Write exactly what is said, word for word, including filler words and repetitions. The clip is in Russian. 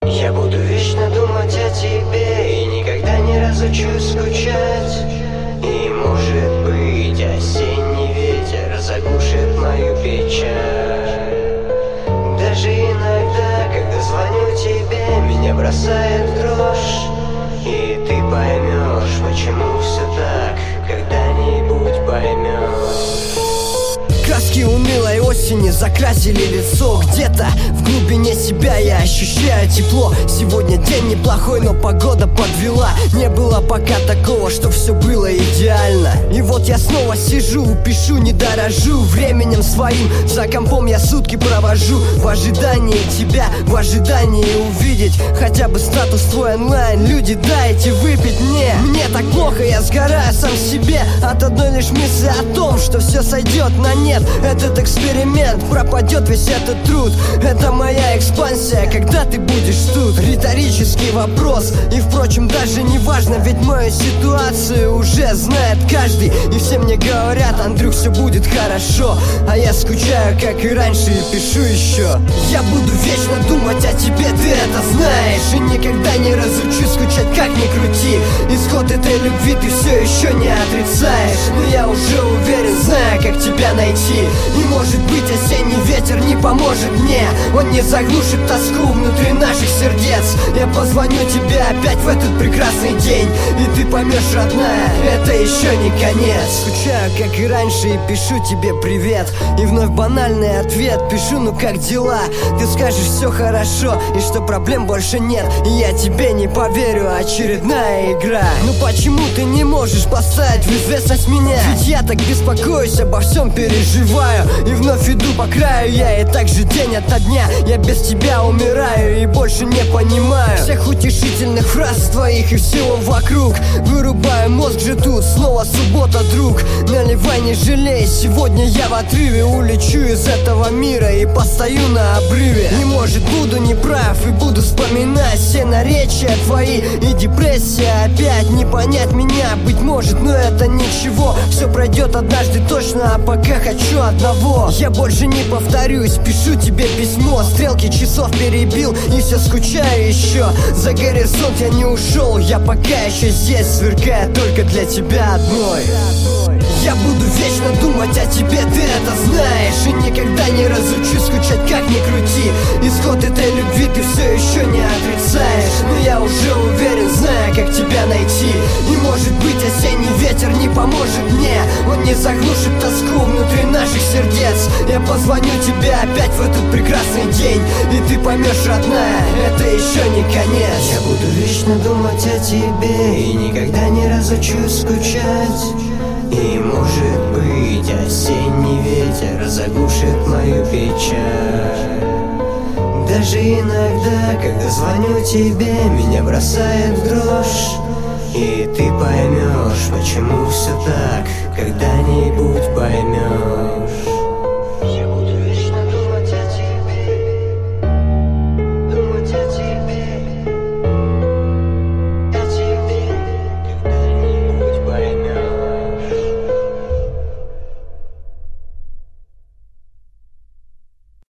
Я буду вечно думать о тебе и никогда не разучусь скучать. И может быть осенний ветер заглушит мою печаль. Даже иногда, когда звоню тебе, меня бросает в дрожь. И ты поймешь, почему все так, когда-нибудь поймешь. Краски унылой осени закрасили лицо. Где-то в глубине себя я ощущаю тепло. Сегодня день неплохой, но погода подвела. Не было пока такого, что все было идеально. И вот я снова сижу, пишу, не дорожу временем своим. За компом я сутки провожу в ожидании тебя, в ожидании увидеть хотя бы статус твой онлайн. Люди, дайте выпить мне. Мне так плохо, я сгораю сам себе от одной лишь мысли о том, что все сойдет на нет. Этот эксперимент, пропадет весь этот труд. Это моя экспансия, когда ты будешь тут? Риторический вопрос. И впрочем даже не важно, ведь мою ситуацию уже знает каждый. И все мне говорят: Андрюх, все будет хорошо. А я скучаю, как и раньше, и пишу еще. Я буду вечно думать о тебе, ты это знаешь. И никогда не разучусь скучать, как ни крути. Исход этой любви ты все еще не отрицаешь. Но я уже уверен, знаю, как тебя найти. И может быть осенний ветер не поможет мне. Он не заглушит тоску внутри наших сердец. Я позвоню тебе опять в этот прекрасный день, и ты поймешь, родная, это еще не конец. Скучаю, как и раньше, и пишу тебе привет. И вновь банальный ответ, пишу: ну как дела? Ты скажешь: все хорошо, и что проблем больше нет. И я тебе не поверю, очередная игра. Ну почему ты не можешь поставить в известность меня? Ведь я так беспокоюсь, обо всем переживаю. И вновь иду по краю я, и так же день ото дня я без тебя умираю и больше не понимаю всех утешительных фраз твоих и всего вокруг. Вырубаю мозг же тут, снова суббота, друг. Наливай, не жалей, сегодня я в отрыве. Улечу из этого мира и постою на обрыве. И может буду неправ, и буду вспоминать все наречия твои. И депрессия опять, не понять меня, быть может, но это ничего. Все пройдет однажды точно, а пока хочу одного: я больше не повторюсь, пишу тебе письмо. Стрелки часов перебил и все скучаю еще. За горизонт я не ушел, я пока еще здесь, сверкая только для тебя одной. Я буду вечно думать о тебе, ты это знаешь. И никогда не разучусь скучать, как ни крути. Исход этой любви ты все еще не отрицаешь. Но я уже уверен, знаю, как тебя найти. И может быть осенний ветер не поможет мне. Он не заглушит тоску внутри наших сердец. Я позвоню тебе опять в этот прекрасный день, и ты поймешь, родная, это еще не конец. Я буду вечно думать о тебе и никогда не разучусь скучать. И может быть осенний ветер заглушит мою печаль. Даже иногда, когда звоню тебе, меня бросает в дрожь. И ты поймешь, почему все так, когда-нибудь поймешь.